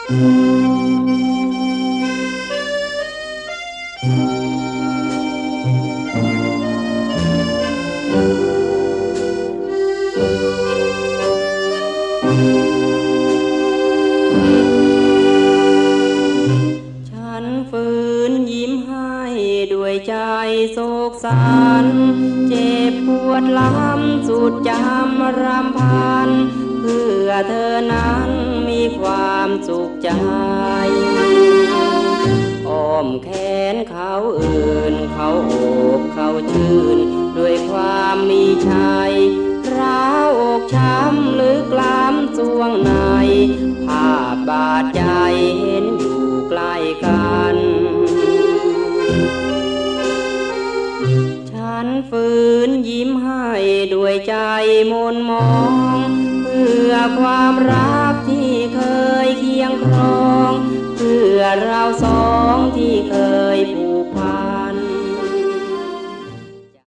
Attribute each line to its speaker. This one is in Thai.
Speaker 1: ฉันฝืนยิ้มให้ด้วยใจโศกสันเจ็บปวดล้ำสุดจำรำพันเพื่อเธอนั้นมีความสุขใจอ้อมแขนเขาอื่นเขาโอบเขาชื่นด้วยความมีชัยร้าวอกช้ำลึกล้ำสวงในภาพบาดใจเห็นอยู่ใกล้กันฉันฝืนยิ้มให้ด้วยใจมนมองเพื่อความรักที่เคยเคียงครองเพื่อเราสองที่เค